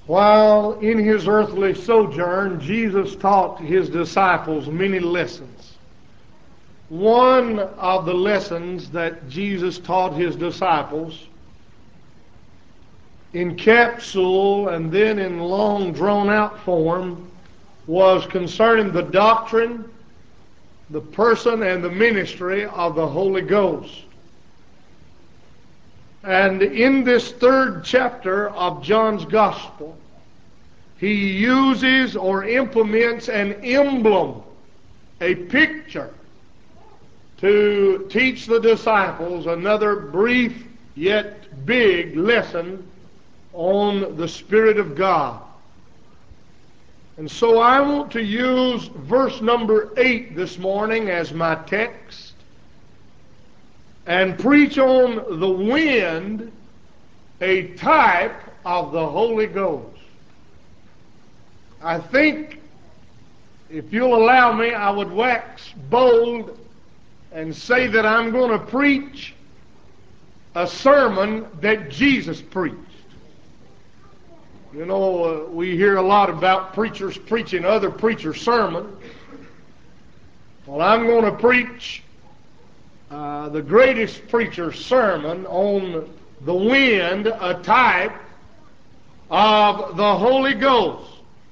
While in his earthly sojourn, Jesus taught his disciples many lessons. One of the lessons that Jesus taught his disciples in capsule and then in long drawn-out form was concerning the doctrine, the person, and the ministry of the Holy Ghost. And in this third chapter of John's Gospel, he uses or implements an emblem, a picture, to teach the disciples another brief yet big lesson on the Spirit of God. And so I want to use verse number 8 this morning as my text and preach on the wind, a type of the Holy Ghost. I think, if you'll allow me, I would wax bold and say that I'm going to preach a sermon that Jesus preached. You know, we hear a lot about preachers preaching other preachers' sermons. Well, I'm going to preach the greatest preacher's sermon on the wind, a type of the Holy Ghost.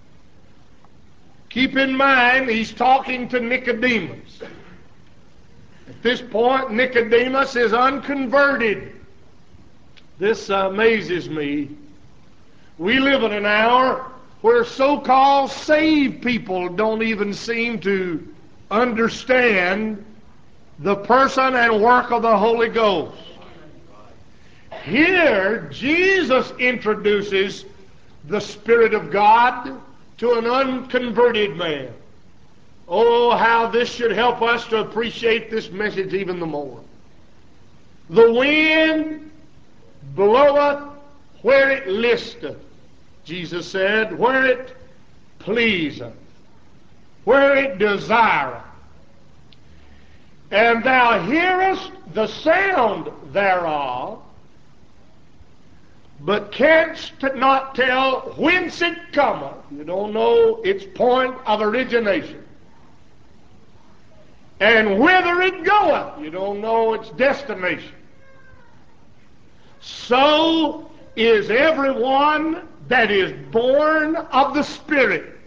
Keep in mind, he's talking to Nicodemus. At this point, Nicodemus is unconverted. This amazes me. We live in an hour where so-called saved people don't even seem to understand the person and work of the Holy Ghost. Here, Jesus introduces the Spirit of God to an unconverted man. Oh, how this should help us to appreciate this message even the more. The wind bloweth where it listeth, Jesus said, where it pleaseth, where it desireth. And thou hearest the sound thereof, but canst not tell whence it cometh. You don't know its point of origination. And whither it goeth. You don't know its destination. So is everyone that is born of the Spirit.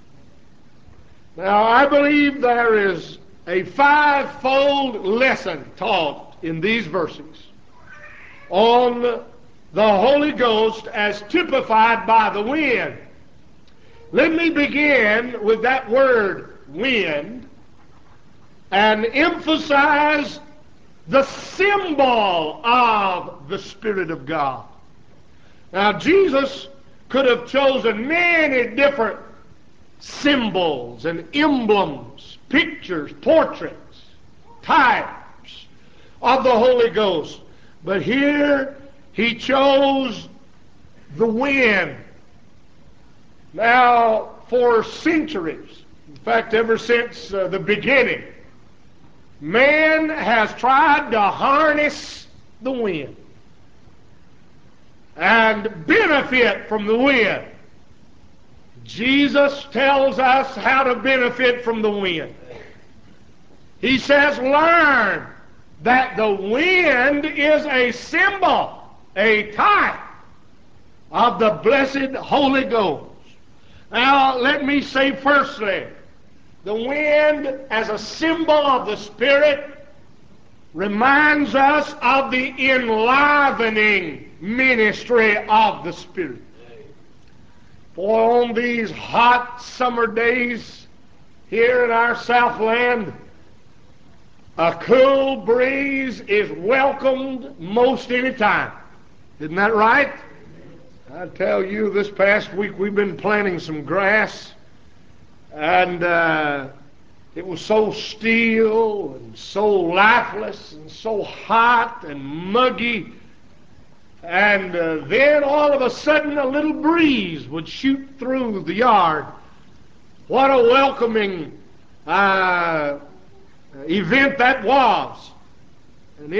Now, I believe there is a fivefold lesson taught in these verses on the Holy Ghost as typified by the wind. Let me begin with that word, wind, and emphasize the symbol of the Spirit of God. Now, Jesus could have chosen many different symbols and emblems, pictures, portraits, types of the Holy Ghost. But here he chose the wind. Now, for centuries, in fact, ever since the beginning, man has tried to harness the wind and benefit from the wind. Jesus tells us how to benefit from the wind. He says, learn that the wind is a symbol, a type of the blessed Holy Ghost. Now, let me say firstly, the wind as a symbol of the Spirit reminds us of the enlivening ministry of the Spirit. For on these hot summer days here in our Southland, a cool breeze is welcomed most any time. Isn't that right? I tell you, this past week we've been planting some grass, and it was so still and so lifeless and so hot and muggy. And then all of a sudden a little breeze would shoot through the yard. What a welcoming event that was. An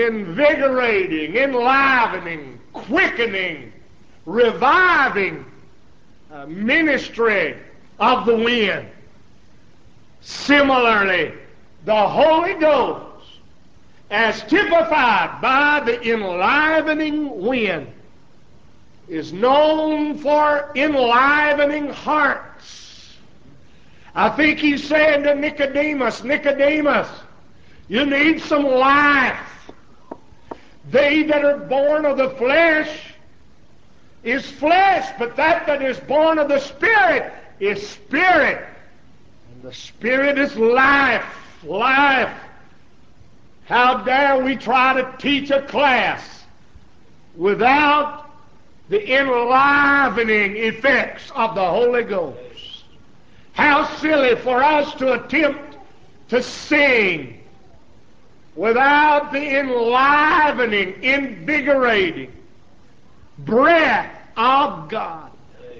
invigorating, enlivening, quickening, reviving ministry of the wind. Similarly, the Holy Ghost, as typified by the enlivening wind, is known for enlivening hearts. I think he's saying to Nicodemus, Nicodemus, you need some life. They that are born of the flesh is flesh, but that is born of the Spirit is spirit. And the Spirit is life. Life. How dare we try to teach a class without the enlivening effects of the Holy Ghost? How silly for us to attempt to sing without the enlivening, invigorating breath of God.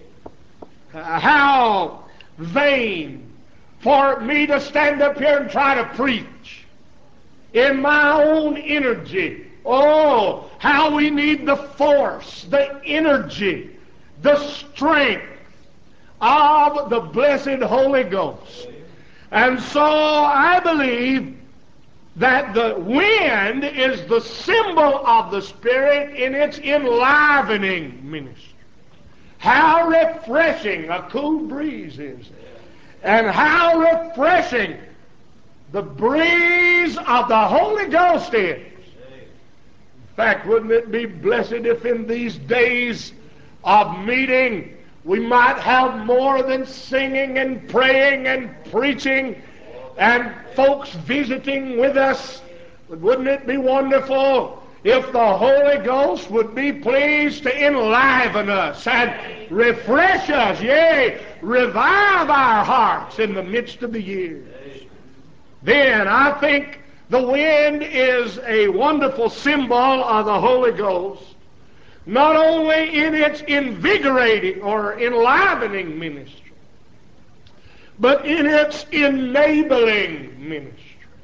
How vain for me to stand up here and try to preach in my own energy. Oh, how we need the force, the energy, the strength of the blessed Holy Ghost. And so I believe that the wind is the symbol of the Spirit in its enlivening ministry. How refreshing a cool breeze is, and how refreshing the breeze of the Holy Ghost is. In fact, wouldn't it be blessed if in these days of meeting we might have more than singing and praying and preaching and folks visiting with us? But wouldn't it be wonderful if the Holy Ghost would be pleased to enliven us and refresh us, yea, revive our hearts in the midst of the years? Then I think the wind is a wonderful symbol of the Holy Ghost, not only in its invigorating or enlivening ministry, but in its enabling ministry.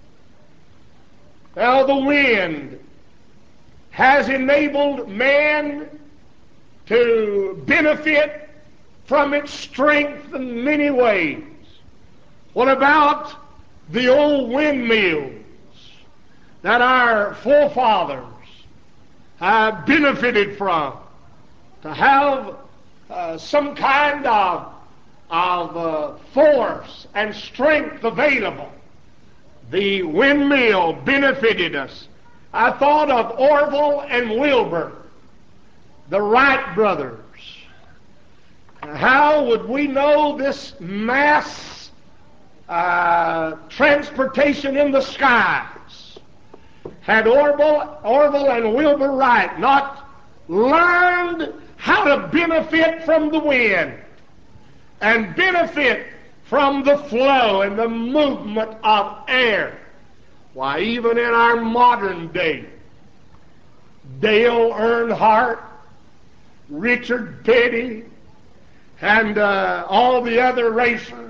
Now, the wind has enabled man to benefit from its strength in many ways. What about the old windmills that our forefathers have benefited from? To have some kind of force and strength available. The windmill benefited us. I thought of Orville and Wilbur, the Wright brothers. How would we know this mass transportation in the skies had Orville and Wilbur Wright not learned how to benefit from the wind and benefit from the flow and the movement of air? Why, even in our modern day, Dale Earnhardt, Richard Petty, and all the other racers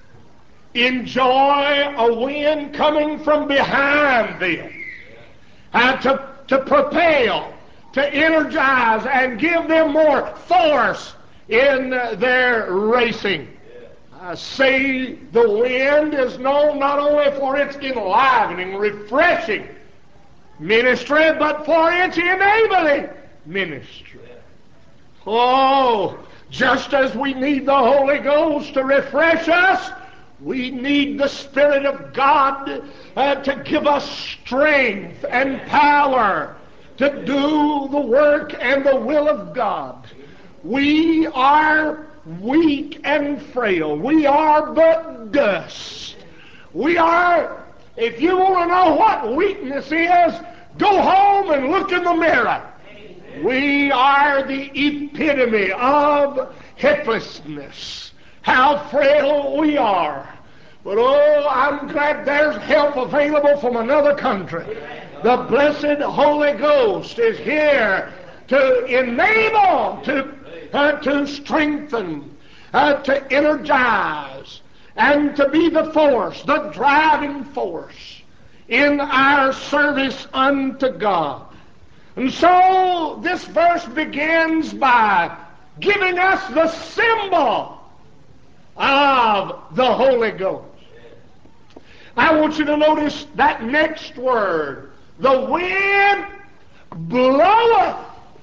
enjoy a wind coming from behind them to propel, to energize, and give them more force in their racing. I say the wind is known not only for its enlivening, refreshing ministry, but for its enabling ministry. Oh, just as we need the Holy Ghost to refresh us, we need the Spirit of God to give us strength and power to do the work and the will of God. We are weak and frail. We are but dust. We are, if you want to know what weakness is, go home and look in the mirror. We are the epitome of helplessness. How frail we are. But oh, I'm glad there's help available from another country. The blessed Holy Ghost is here to enable, to strengthen, to energize, and to be the force, the driving force in our service unto God. And so this verse begins by giving us the symbol of the Holy Ghost. I want you to notice that next word. The wind bloweth.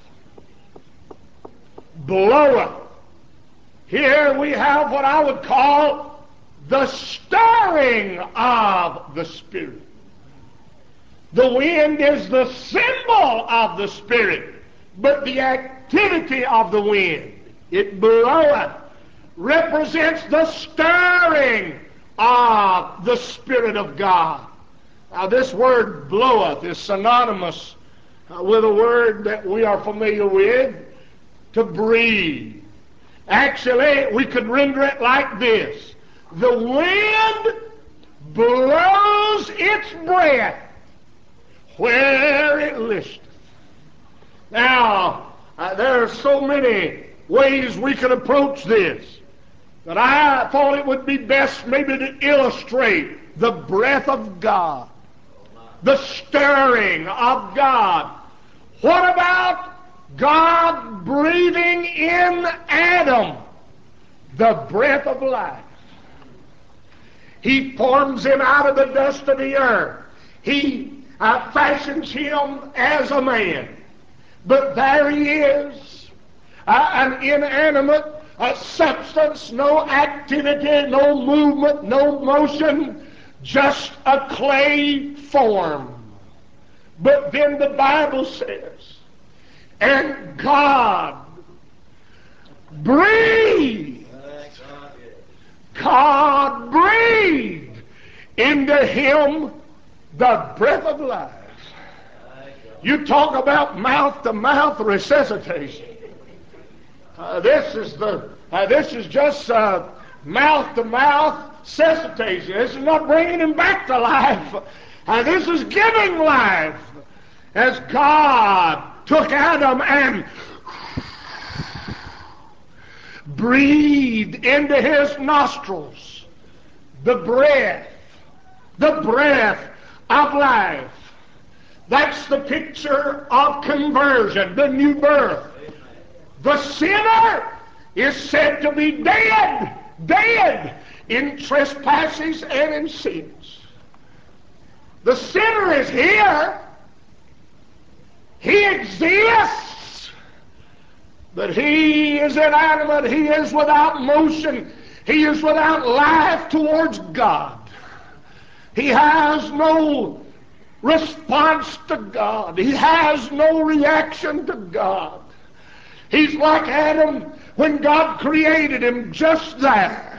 Bloweth. Here we have what I would call the stirring of the Spirit. The wind is the symbol of the Spirit, but the activity of the wind, it bloweth, represents the stirring of the Spirit of God. Now this word bloweth is synonymous with a word that we are familiar with, to breathe. Actually, we could render it like this: the wind blows its breath where it listeth. Now, there are so many ways we could approach this, but I thought it would be best maybe to illustrate the breath of God, the stirring of God. What about God breathing in Adam the breath of life? He forms him out of the dust of the earth. He fashions him as a man. But there he is, an inanimate substance, no activity, no movement, no motion, just a clay form. But then the Bible says, and God breathed. God breathed into him the breath of life. You talk about mouth-to-mouth resuscitation. This is just mouth-to-mouth resuscitation. This is not bringing him back to life. This is giving life. As God took Adam and breathed into his nostrils the breath of life. That's the picture of conversion, the new birth. The sinner is said to be dead in trespasses and in sins. The sinner is here. He exists, but he is inanimate. He is without motion. He is without life towards God. He has no response to God. He has no reaction to God. He's like Adam when God created him, just there.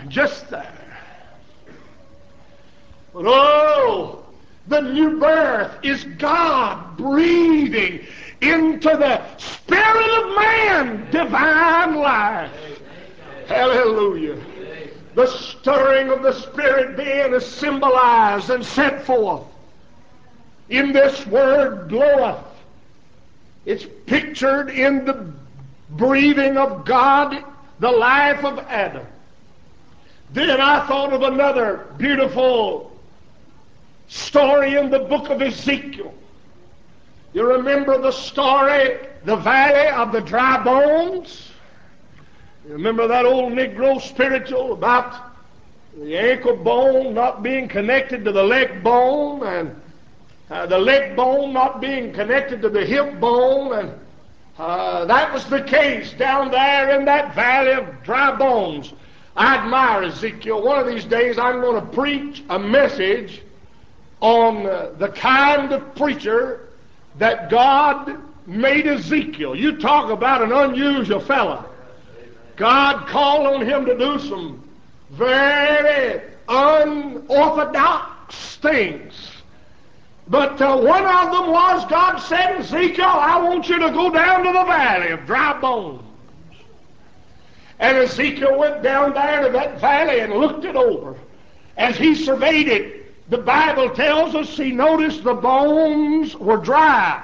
But oh, the new birth is God breathing into the spirit of man divine life. Hallelujah. The stirring of the Spirit being symbolized and set forth in this word bloweth. It's pictured in the breathing of God, the life of Adam. Then I thought of another beautiful story in the book of Ezekiel. You remember the story, the valley of the dry bones? You remember that old Negro spiritual about the ankle bone not being connected to the leg bone, and the leg bone not being connected to the hip bone, and that was the case down there in that valley of dry bones. I admire Ezekiel. One of these days I'm going to preach a message on the kind of preacher that God made Ezekiel. You talk about an unusual fellow. God called on him to do some very unorthodox things. But one of them was, God said, Ezekiel, I want you to go down to the valley of dry bones. And Ezekiel went down there to that valley and looked it over. As he surveyed it, the Bible tells us he noticed the bones were dry.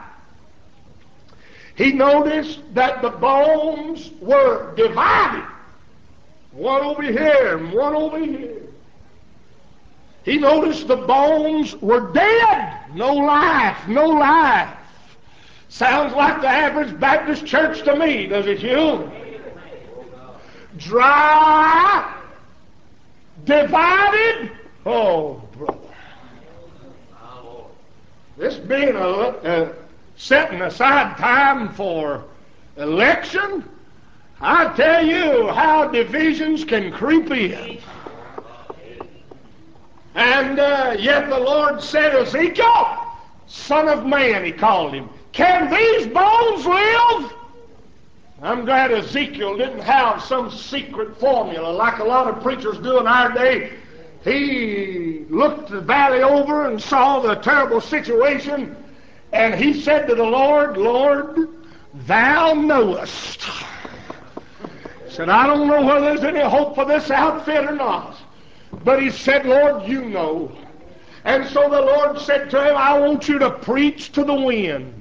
He noticed that the bones were divided. One over here and one over here. He noticed the bones were dead. No life. Sounds like the average Baptist church to me, does it, Hugh? dry, divided. Oh, brother. This being setting aside time for election, I tell you how divisions can creep in. And yet the Lord said, Ezekiel, son of man, he called him, can these bones live? I'm glad Ezekiel didn't have some secret formula like a lot of preachers do in our day. He looked the valley over and saw the terrible situation, and he said to the Lord, Lord, thou knowest. He said, I don't know whether there's any hope for this outfit or not. But he said, Lord, you know. And so the Lord said to him, I want you to preach to the wind.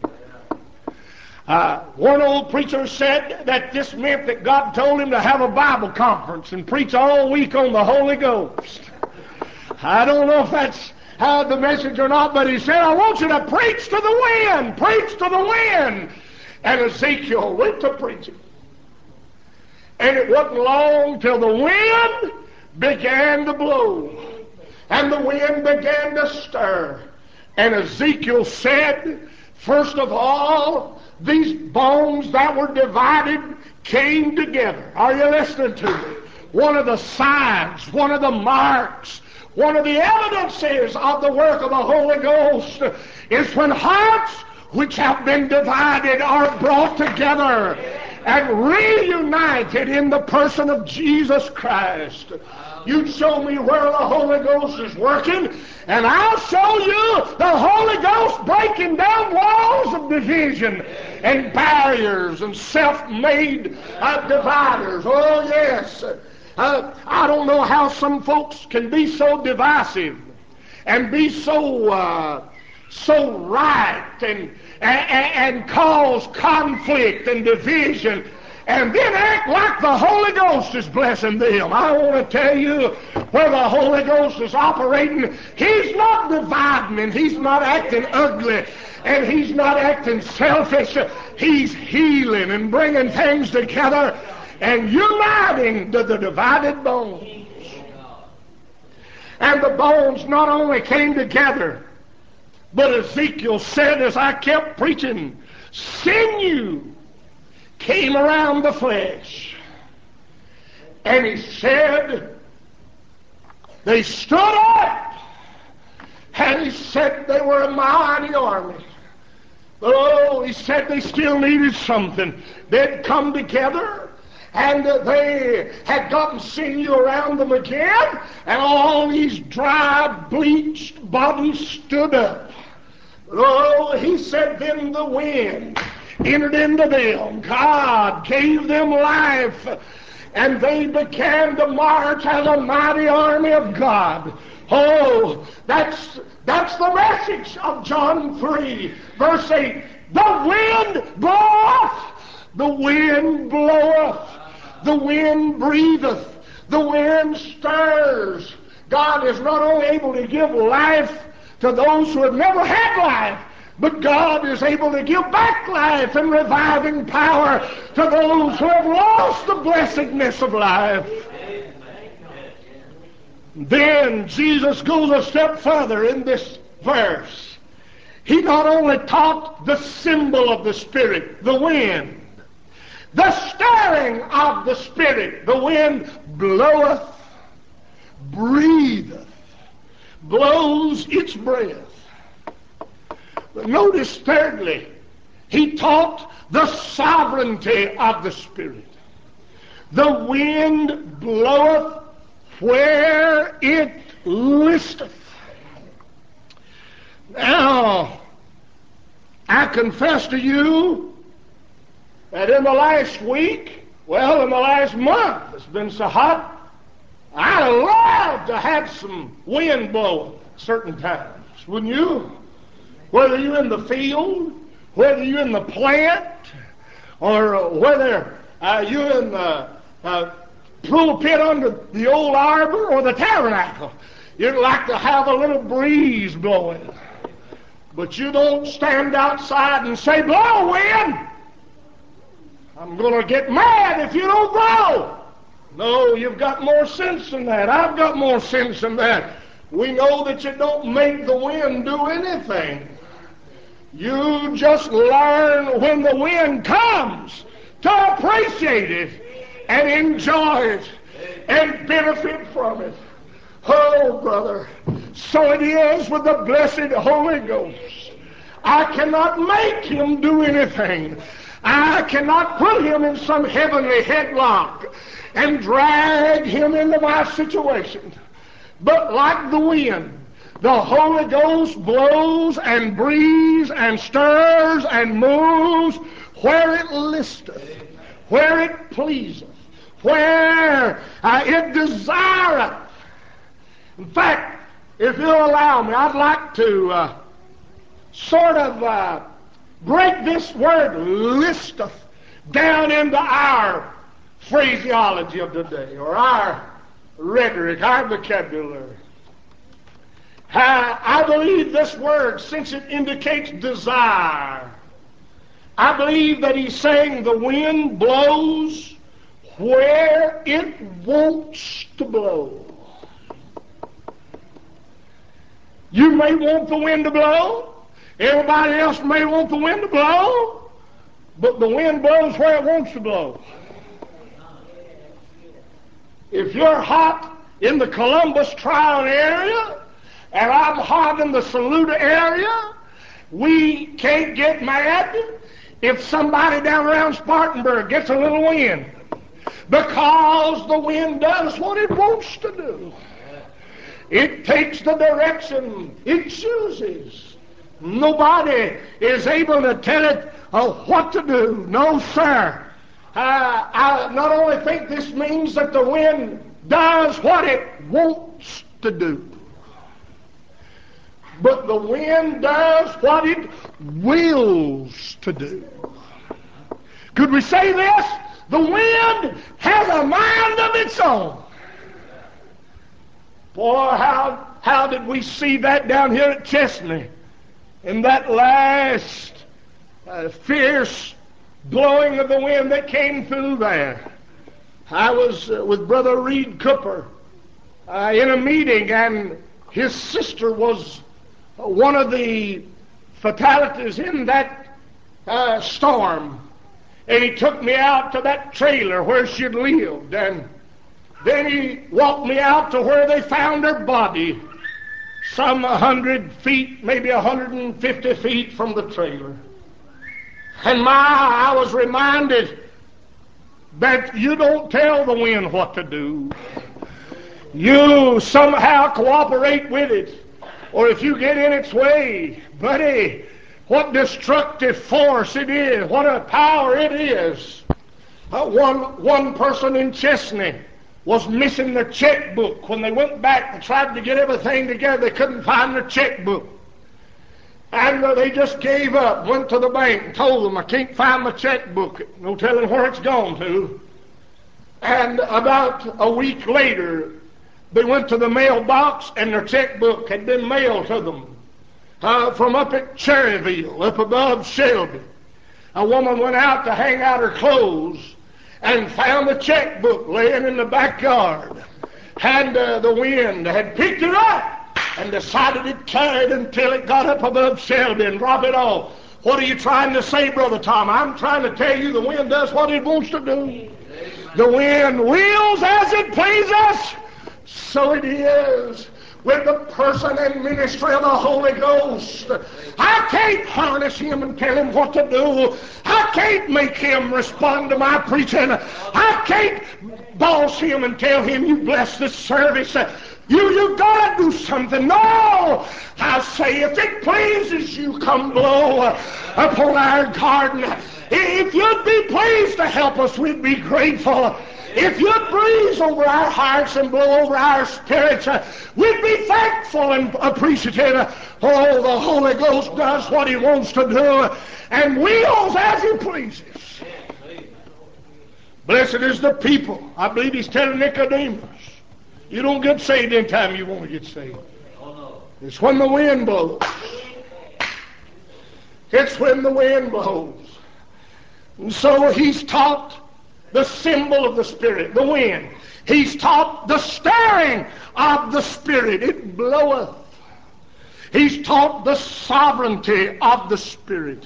One old preacher said that this meant that God told him to have a Bible conference and preach all week on the Holy Ghost. I don't know if that's how the message or not, but he said, I want you to preach to the wind, preach to the wind. And Ezekiel went to preaching. And it wasn't long till the wind began to blow. And the wind began to stir. And Ezekiel said, first of all, these bones that were divided came together. Are you listening to me? One of the signs, one of the marks, one of the evidences of the work of the Holy Ghost is when hearts which have been divided are brought together and reunited in the person of Jesus Christ. You show me where the Holy Ghost is working, and I'll show you the Holy Ghost breaking down walls of division and barriers and self-made dividers. Oh, yes. I don't know how some folks can be so divisive and be so right and cause conflict and division and then act like the Holy Ghost is blessing them. I want to tell you, where the Holy Ghost is operating, He's not dividing and He's not acting ugly and He's not acting selfish. He's healing and bringing things together and uniting the divided bones. And the bones not only came together, but Ezekiel said, as I kept preaching, sinew came around the flesh. And he said, they stood up. And he said they were a mighty army. But oh, he said they still needed something. They'd come together, and they had gotten sinew around them again, and all these dry, bleached bodies stood up. Oh, he said, then the wind entered into them. God gave them life, and they began to march as a mighty army of God. Oh, that's the message of John 3, verse 8. The wind bloweth, the wind bloweth, the wind breatheth, the wind stirs. God is not only able to give life to those who have never had life, but God is able to give back life and reviving power to those who have lost the blessedness of life. Then Jesus goes a step further in this verse. He not only taught the symbol of the Spirit, the wind, the stirring of the Spirit. The wind bloweth, breatheth, blows its breath. But notice thirdly, he taught the sovereignty of the Spirit. The wind bloweth where it listeth. Now, I confess to you that in the last week, well, in the last month, it's been so hot, I'd love to have some wind blowing at certain times, wouldn't you? Whether you're in the field, whether you're in the plant, or whether you're in the pulpit under the old arbor or the tabernacle, you'd like to have a little breeze blowing. But you don't stand outside and say, blow, wind! I'm going to get mad if you don't blow. No, you've got more sense than that. I've got more sense than that. We know that you don't make the wind do anything. You just learn when the wind comes to appreciate it and enjoy it and benefit from it. Oh, brother, so it is with the blessed Holy Ghost. I cannot make him do anything. I cannot put him in some heavenly headlock and drag him into my situation. But like the wind, the Holy Ghost blows and breathes and stirs and moves where it listeth, where it pleaseth, where it desireth. In fact, if you'll allow me, I'd like to break this word listeth down into our phraseology of today, or our rhetoric, our vocabulary. I believe this word, since it indicates desire, I believe that he's saying the wind blows where it wants to blow. You may want the wind to blow. Everybody else may want the wind to blow. But the wind blows where it wants to blow. If you're hot in the Columbus Trial area, and I'm hot in the Saluda area, we can't get mad if somebody down around Spartanburg gets a little wind, because the wind does what it wants to do. It takes the direction it chooses. Nobody is able to tell it what to do. No, sir. I not only think this means that the wind does what it wants to do, but the wind does what it wills to do. Could we say this? The wind has a mind of its own. Boy, how did we see that down here at Chesney in that last fierce blowing of the wind that came through there. I was with Brother Reed Cooper in a meeting, and his sister was one of the fatalities in that storm. And he took me out to that trailer where she had lived, and then he walked me out to where they found her body, some 100 feet, maybe 150 feet from the trailer. And I was reminded that you don't tell the wind what to do. You somehow cooperate with it, or if you get in its way, buddy, what destructive force it is, what a power it is. One person in Chesney was missing their checkbook. When they went back and tried to get everything together, they couldn't find their checkbook. And they just gave up, went to the bank and told them, I can't find my checkbook. No telling where it's gone to. And about a week later, they went to the mailbox and their checkbook had been mailed to them from up at Cherryville, up above Shelby. A woman went out to hang out her clothes and found the checkbook laying in the backyard. And the wind had picked it up and decided it carried until it got up above Shelby and dropped it off. What are you trying to say, Brother Tom? I'm trying to tell you the wind does what it wants to do. The wind wills as it pleases. So it is with the person and ministry of the Holy Ghost. I can't harness him and tell him what to do. I can't make him respond to my preaching. I can't boss him and tell him, you bless this service. You gotta do something. No! I say, if it pleases you, come blow upon our garden. If you'd be pleased to help us, we'd be grateful. If you'd breeze over our hearts and blow over our spirits, we'd be thankful and appreciative. Oh, the Holy Ghost does what he wants to do and wills as he pleases. Blessed is the people. I believe he's telling Nicodemus, you don't get saved anytime you want to get saved. It's when the wind blows. It's when the wind blows. And so he's taught the symbol of the Spirit, the wind. He's taught the stirring of the Spirit. It bloweth. He's taught the sovereignty of the Spirit.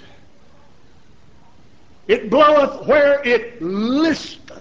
It bloweth where it listeth.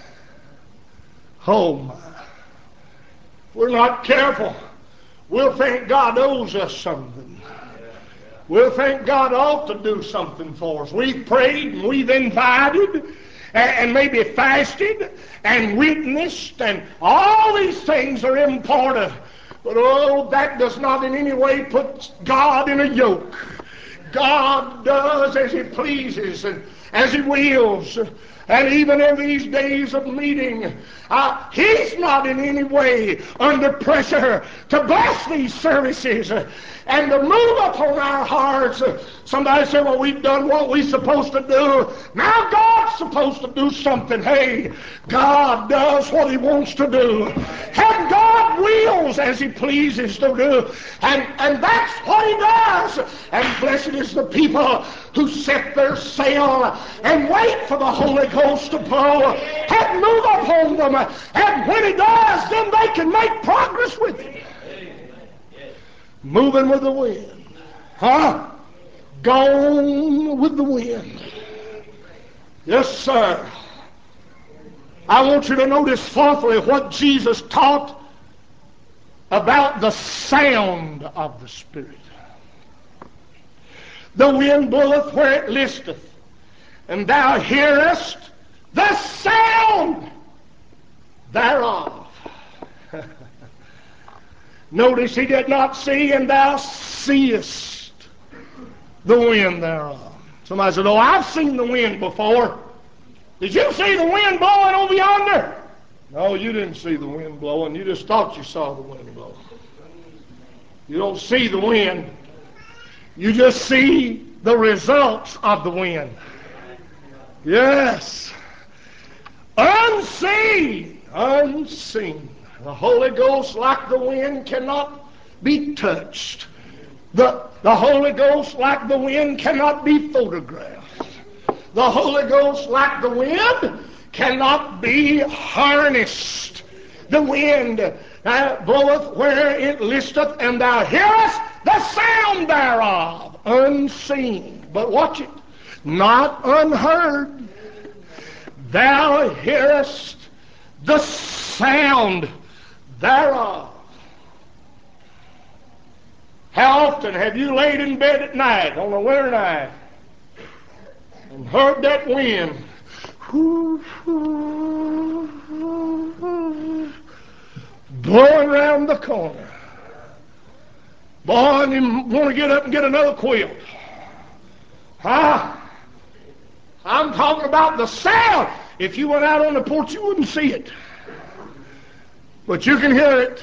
Oh my. We're not careful. We'll think God owes us something. We'll think God ought to do something for us. We've prayed and we've invited and maybe fasted and witnessed, and all these things are important. But oh, that does not in any way put God in a yoke. God does as He pleases and as He wills. And even in these days of meeting, He's not in any way under pressure to bless these services and to move upon our hearts. Somebody said, well, we've done what we're supposed to do. Now God's supposed to do something. Hey, God does what He wants to do. And God wills as He pleases to do. And that's what He does. And blessed is the people who set their sail and wait for the Holy Ghost to blow and move upon them. And when He does, then they can make progress with it. Moving with the wind. Huh? Gone with the wind. Yes, sir. I want you to notice fourthly what Jesus taught about the sound of the Spirit. The wind bloweth where it listeth, and thou hearest the sound thereof. Notice He did not see, and thou seest the wind thereof. Somebody said, oh, I've seen the wind before. Did you see the wind blowing over yonder? No, you didn't see the wind blowing. You just thought you saw the wind blowing. You don't see the wind. You just see the results of the wind. Yes. Unseen. Unseen. The Holy Ghost, like the wind, cannot be touched. The Holy Ghost, like the wind, cannot be photographed. The Holy Ghost, like the wind, cannot be harnessed. The wind bloweth where it listeth, and thou hearest the sound thereof, unseen. But watch it, not unheard. Thou hearest the sound thereof. How often have you laid in bed at night, on a winter night, and heard that wind blowing around the corner? Boy, you want to get up and get another quilt. Huh? I'm talking about the sound. If you went out on the porch, you wouldn't see it. But you can hear it.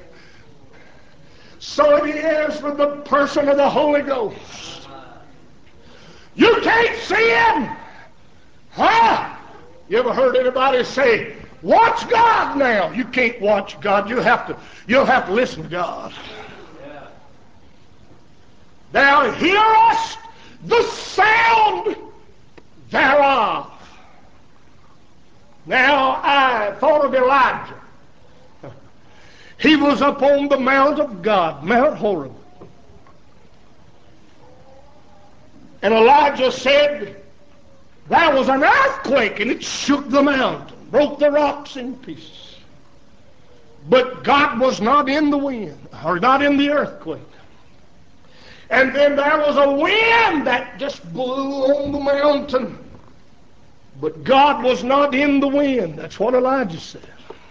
So it is with the person of the Holy Ghost. You can't see Him. Huh? You ever heard anybody say, watch God now? You can't watch God. You'll have to listen to God. Thou hearest the sound thereof. Now I thought of Elijah. He was up on the mount of God, Mount Horeb. And Elijah said, there was an earthquake, and it shook the mountain, broke the rocks in pieces. But God was not in the wind, or not in the earthquake. And then there was a wind that just blew on the mountain. But God was not in the wind. That's what Elijah said.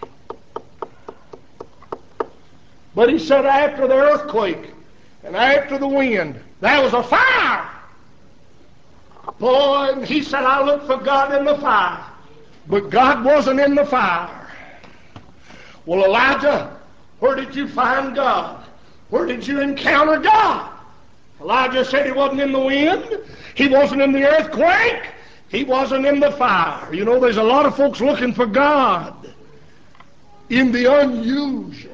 But he said after the earthquake and after the wind, there was a fire. Boy, and he said, I looked for God in the fire. But God wasn't in the fire. Well, Elijah, where did you find God? Where did you encounter God? Elijah said he wasn't in the wind. He wasn't in the earthquake. He wasn't in the fire. You know, there's a lot of folks looking for God in the unusual.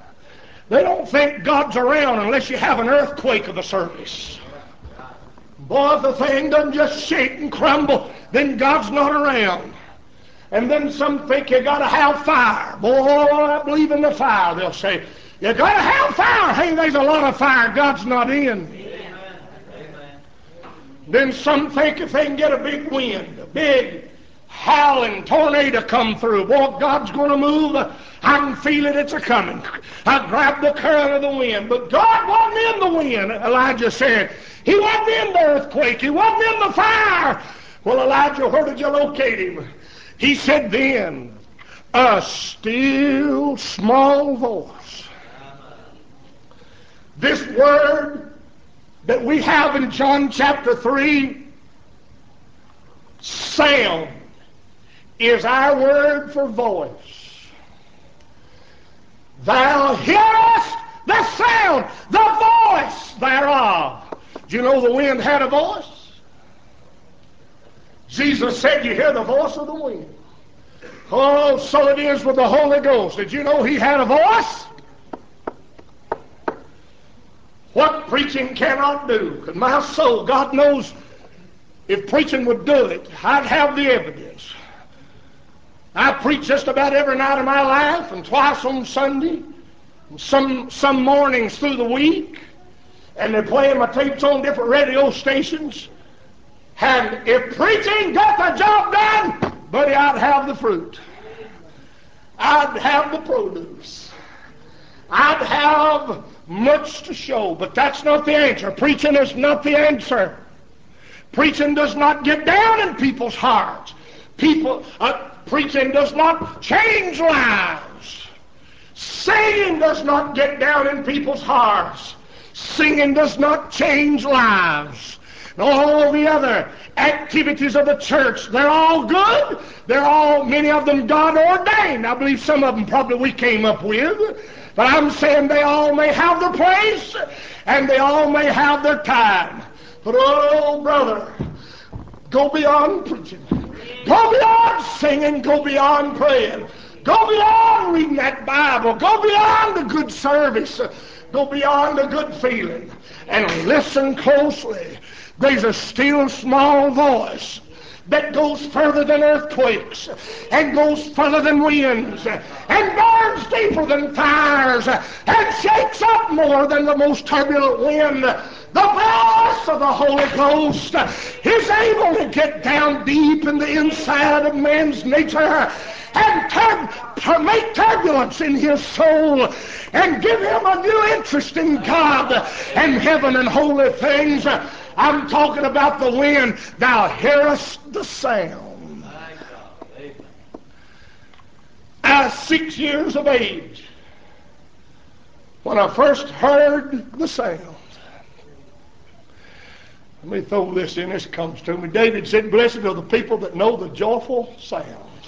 They don't think God's around unless you have an earthquake of the service. Boy, Boy, if the thing doesn't just shake and crumble, then God's not around. And then some think you got to have fire. Boy, I believe in the fire, they'll say. You got to have fire. Hey, there's a lot of fire. God's not in. Amen. Then some think if they can get a big wind, a big howling tornado come through, boy, God's going to move. I can feel it. It's a-coming. I grab the current of the wind. But God wasn't in the wind, Elijah said. He wasn't in the earthquake. He wasn't in the fire. Well, Elijah, where did you locate him? He said, then a still small voice. This word that we have in John chapter 3, sound, is our word for voice. Thou hearest the sound, the voice thereof. Do you know the wind had a voice? Jesus said, you hear the voice of the wind. Oh, so it is with the Holy Ghost. Did you know he had a voice? What preaching cannot do. Because my soul, God knows, if preaching would do it, I'd have the evidence. I preach just about every night of my life, and twice on Sunday, and some mornings through the week, and they're playing my tapes on different radio stations. And if preaching got the job done, buddy, I'd have the fruit. I'd have the produce. I'd have much to show, but that's not the answer. Preaching is not the answer. Preaching does not get down in people's hearts. Preaching does not change lives. Singing does not get down in people's hearts. Singing does not change lives. All the other activities of the church, they're all good. Many of them God ordained. I believe some of them probably we came up with. But I'm saying they all may have their place, and they all may have their time. But oh, brother, go beyond preaching. Go beyond singing. Go beyond praying. Go beyond reading that Bible. Go beyond the good service. Go beyond the good feeling. And listen closely. There's a still small voice that goes further than earthquakes, and goes further than winds, and burns deeper than fires, and shakes up more than the most turbulent wind. The voice of the Holy Ghost is able to get down deep in the inside of man's nature and make turbulence in his soul and give him a new interest in God and heaven and holy things. I'm talking about the wind. Thou hearest the sound. I was 6 years of age when I first heard the sound. Let me throw this in. This comes to me. David said, blessed are the people that know the joyful sound.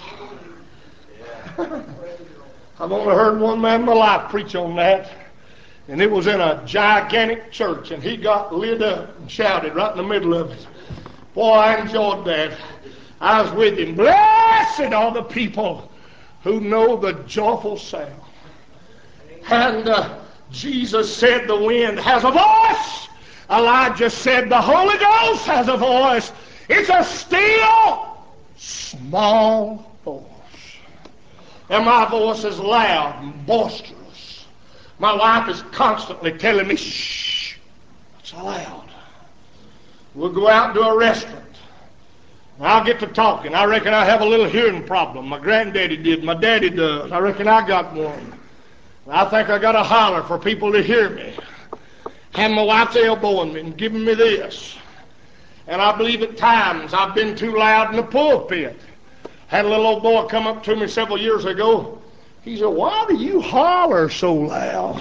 I've only heard one man in my life preach on that. And it was in a gigantic church, and he got lit up and shouted right in the middle of it. Boy, I enjoyed that. I was with him. Blessed are the people who know the joyful sound. And Jesus said the wind has a voice. Elijah said the Holy Ghost has a voice. It's a still, small voice. And my voice is loud and boisterous. My wife is constantly telling me, shh, it's loud. We'll go out to a restaurant. I'll get to talking. I reckon I have a little hearing problem. My granddaddy did. My daddy does. I reckon I got one. I think I got to holler for people to hear me. And my wife's elbowing me and giving me this. And I believe at times I've been too loud in the pulpit. Had a little old boy come up to me several years ago. He said, why do you holler so loud?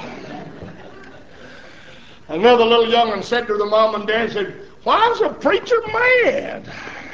Another little young'un said to the mom and dad, said, why is a preacher mad?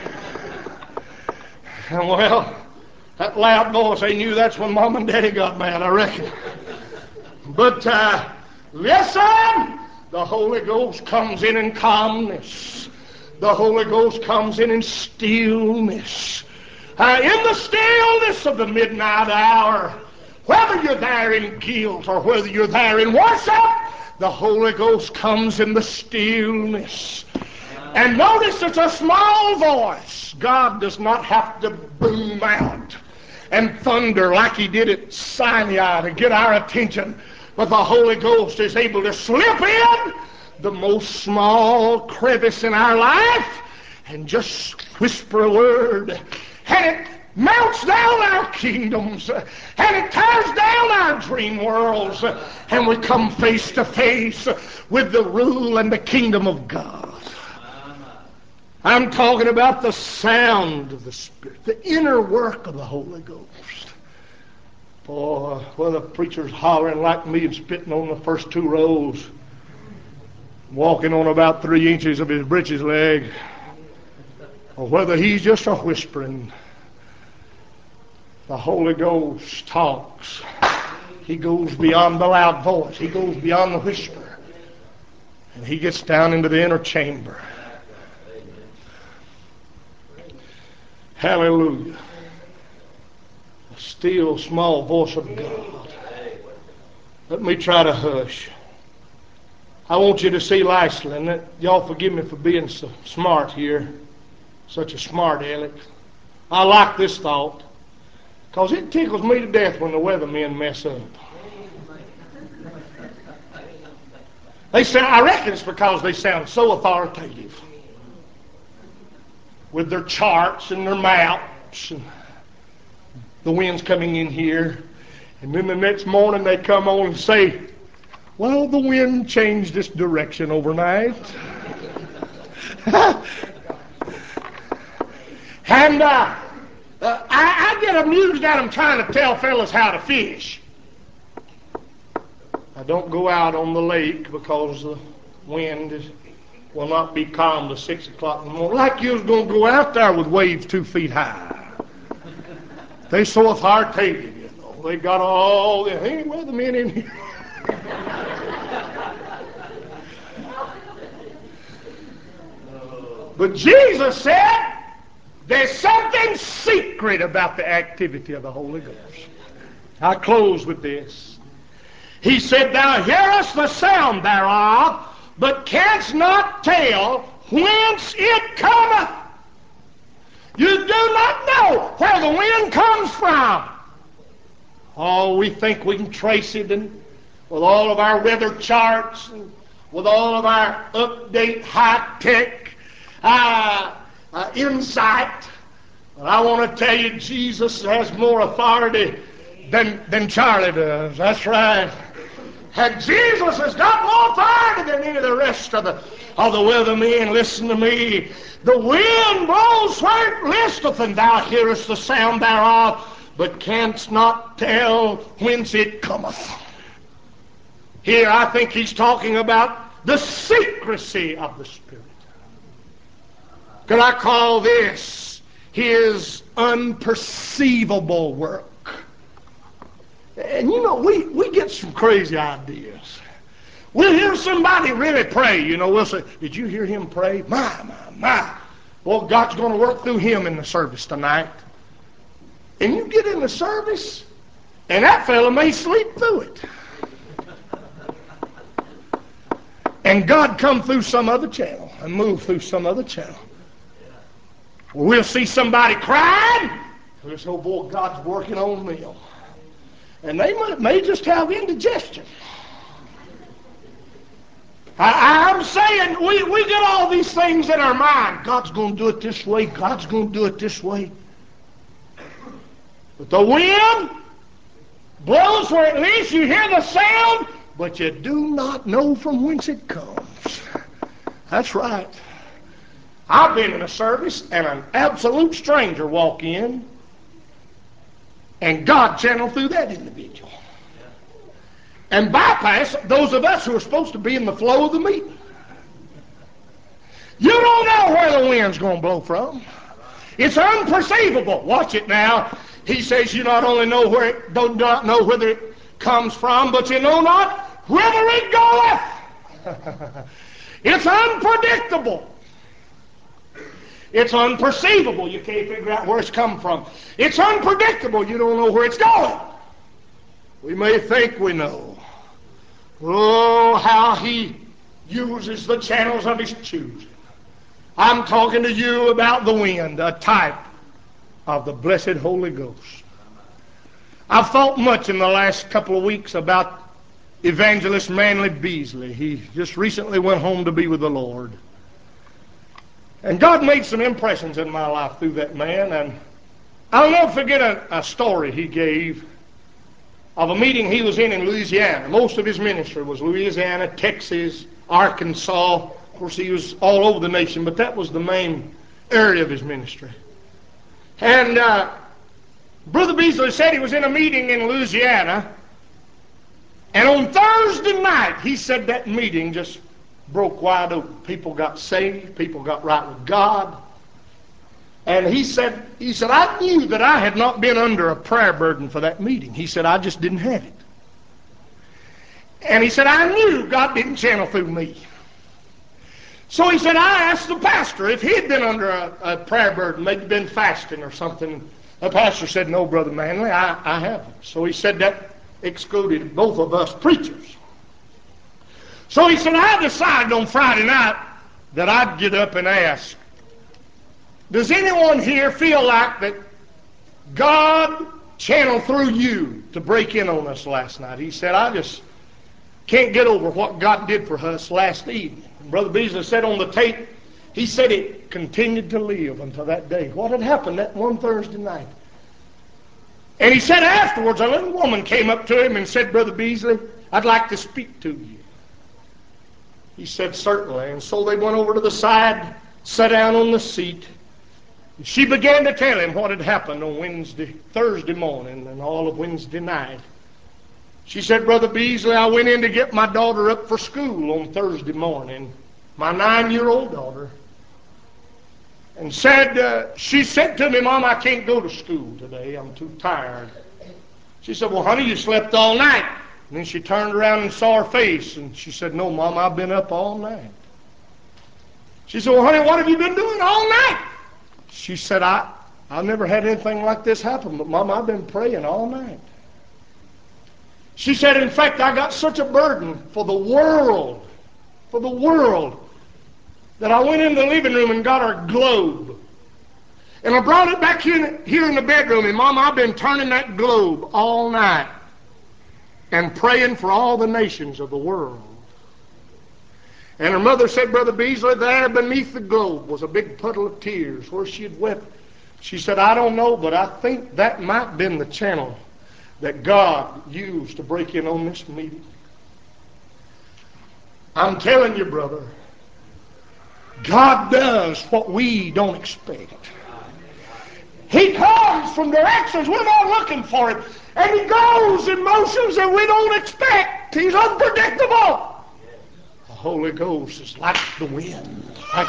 And well, that loud voice, they knew that's when mom and daddy got mad, I reckon. But listen, the Holy Ghost comes in calmness. The Holy Ghost comes in stillness. In the stillness of the midnight hour, whether you're there in guilt or whether you're there in worship, the Holy Ghost comes in the stillness. And notice it's a small voice. God does not have to boom out and thunder like he did at Sinai to get our attention. But the Holy Ghost is able to slip in the most small crevice in our life and just whisper a word. And it melts down our kingdoms. And it tears down our dream worlds. And we come face to face with the rule and the kingdom of God. I'm talking about the sound of the Spirit, the inner work of the Holy Ghost. Boy, whether the preacher's hollering like me and spitting on the first 2 rows, walking on about 3 inches of his breeches leg, or whether he's just a whispering, the Holy Ghost talks. He goes beyond the loud voice. He goes beyond the whisper. And he gets down into the inner chamber. Hallelujah. A still small voice of God. Let me try to hush. I want you to see lastly, and y'all forgive me for being so smart here, such a smart aleck. I like this thought, because it tickles me to death when the weathermen mess up. They sound, I reckon it's because they sound so authoritative with their charts and their maps, and the wind's coming in here, and then the next morning they come on and say, well, the wind changed its direction overnight. And I get amused at them trying to tell fellas how to fish. I don't go out on the lake because the wind will not be calm till 6 o'clock in the morning. Like you was going to go out there with waves 2 feet high. They so authoritative, you know. They got all the ain't weathermen in here. But Jesus said there's something secret about the activity of the Holy Ghost. I close with this. He said, thou hearest the sound thereof, but canst not tell whence it cometh. You do not know where the wind comes from. Oh, we think we can trace it, and with all of our weather charts, and with all of our update high-tech insight. But I want to tell you, Jesus has more authority than Charlie does. That's right. And Jesus has got more authority than any of the rest of the weathermen. Listen to me. The wind blows where it listeth, and thou hearest the sound thereof, but canst not tell whence it cometh. Here I think he's talking about the secrecy of the Spirit. Could I call this his unperceivable work? And you know, we get some crazy ideas. We'll hear somebody really pray, you know, we'll say, did you hear him pray? My. Well, God's going to work through him in the service tonight. And you get in the service, and that fella may sleep through it. And God come through some other channel and move through some other channel. We'll see somebody crying. We'll say, oh boy, God's working on them. And they may just have indigestion. I'm saying we get all these things in our mind. God's going to do it this way. God's going to do it this way. But the wind blows where at least you hear the sound, but you do not know from whence it comes. That's right. I've been in a service and an absolute stranger walk in, and God channeled through that individual and bypass those of us who are supposed to be in the flow of the meeting. You don't know where the wind's going to blow from. It's unperceivable. Watch it now. He says you not only know where it, do not know whether it comes from, but you know not whither it goeth. It's unpredictable. It's unperceivable. You can't figure out where it's come from. It's unpredictable. You don't know where it's going. We may think we know. Oh, how he uses the channels of his choosing. I'm talking to you about the wind, a type of the blessed Holy Ghost. I've thought much in the last couple of weeks about Evangelist Manley Beasley. He just recently went home to be with the Lord. And God made some impressions in my life through that man. And I'll never forget a story he gave of a meeting he was in Louisiana. Most of his ministry was Louisiana, Texas, Arkansas. Of course, he was all over the nation, but that was the main area of his ministry. And Brother Beasley said he was in a meeting in Louisiana, and on Thursday night, he said that meeting just broke wide open. People got saved. People got right with God. And he said, I knew that I had not been under a prayer burden for that meeting. He said, I just didn't have it. And he said, I knew God didn't channel through me. So he said, I asked the pastor if he had been under a prayer burden, maybe been fasting or something. The pastor said, no, Brother Manley, I haven't. So he said that excluded both of us preachers. So he said, I decided on Friday night that I'd get up and ask, does anyone here feel like that God channeled through you to break in on us last night? He said, I just can't get over what God did for us last evening. And Brother Beasley said on the tape, he said it continued to live until that day. What had happened that one Thursday night? And he said afterwards, a little woman came up to him and said, Brother Beasley, I'd like to speak to you. He said, certainly. And so they went over to the side, sat down on the seat. And she began to tell him what had happened on Thursday morning and all of Wednesday night. She said, Brother Beasley, I went in to get my daughter up for school on Thursday morning, my 9-year-old daughter. And she said to me, Mom, I can't go to school today. I'm too tired. She said, well, honey, you slept all night. And then she turned around and saw her face, and she said, no, Mom, I've been up all night. She said, well, honey, what have you been doing all night? She said, I've never had anything like this happen, but Mom, I've been praying all night. She said, in fact, I got such a burden for the world, that I went in the living room and got our globe. And I brought it back here in the bedroom, and Mom, I've been turning that globe all night and praying for all the nations of the world. And her mother said, Brother Beasley, there beneath the globe was a big puddle of tears where she had wept. She said, I don't know, but I think that might have been the channel that God used to break in on this meeting. I'm telling you, brother, God does what we don't expect. He comes from directions we're not looking for him. And he goes in motions that we don't expect. He's unpredictable. The Holy Ghost is like the wind,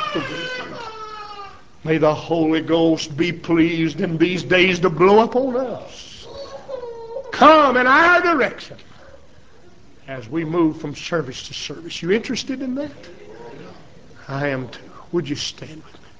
May the Holy Ghost be pleased in these days to blow up on us. Come in our direction as we move from service to service. You interested in that? I am too. Would you stand with me?